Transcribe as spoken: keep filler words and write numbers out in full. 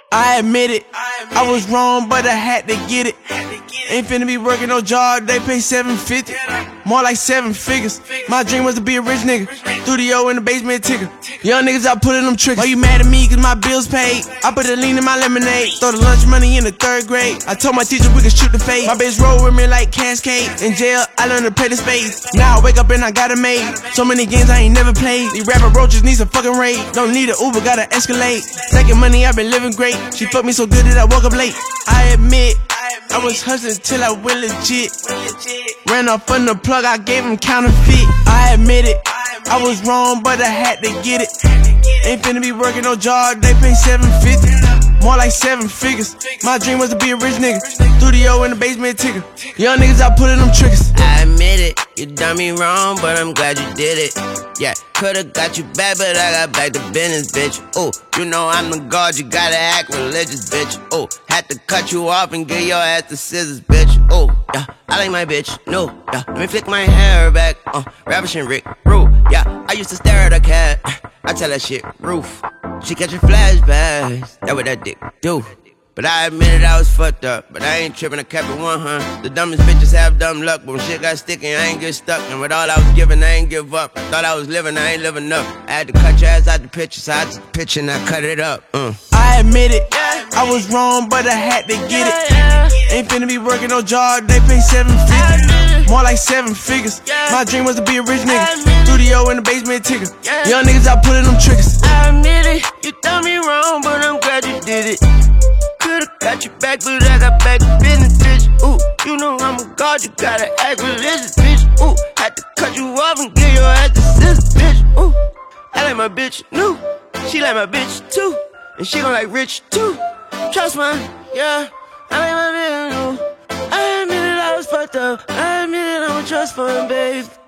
I admit it, I was wrong, but I had to get it. Ain't finna be working no job, they pay seven fifty, more like seven figures. My dream was to be a rich nigga, studio in the basement ticker. Young niggas out pulling them triggers. Why you mad at me cause my bills paid? I put the lean in my lemonade, throw the lunch money in the third grade. I told my teacher we could shoot the fade. My bitch roll with me like Cascade. In jail, I learned to play the spades. Now I wake up and I got it made. So many games I ain't never played. These rapper roaches need some fucking raid. Don't need an Uber, gotta escalate. Making money, I been living great. She fucked me so good that I woke up late. I admit, I was hustling till I went legit. Ran off on the plug, I gave him counterfeit. I admit it, I was wrong, but I had to get it. Ain't finna be working no job, they pay seven fifty, more like seven figures. My dream was to be a rich nigga, studio in the basement ticker. Young niggas out pulling them triggers. I admit it, you done me wrong, but I'm glad you did it. Yeah, could've got you back, but I got back to business, bitch. Oh, you know I'm the god, you gotta act religious, bitch. Oh, had to cut you off and give your ass the scissors, bitch. Oh, yeah, I like my bitch, no, yeah. Let me flick my hair back, uh, Ravishing Rick, Roo, yeah. I used to stare at a cat, I tell that shit, roof. She catching flashbacks, that what that dick do. But I admitted I was fucked up, but I ain't tripping, I kept it one hundred. The dumbest bitches have dumb luck, but when shit got sticky, I ain't get stuck. And with all I was giving, I ain't give up. I thought I was living, I ain't living up. I had to cut your ass out the picture, so I took the picture and I cut it up. Uh. I admit it, I was wrong, but I had to get it. Ain't finna be working no job, they pay seven fifty, more like seven figures. My dream was to be a rich nigga, studio in the basement ticker. Young niggas out pulling them triggers. I admit it, you done me wrong, but I'm glad you did it. Could've got you back, but I got back to business, bitch. Ooh, you know I'm a god, you gotta act religious, bitch. Ooh, had to cut you off and give your ass the scissors, bitch. Ooh, I like my bitch new, she like my bitch too, and she gon' like rich too. Trust me, yeah, I like my bitch new. I admit it, I was fucked up. I admit it, I'm a trust fund, babe.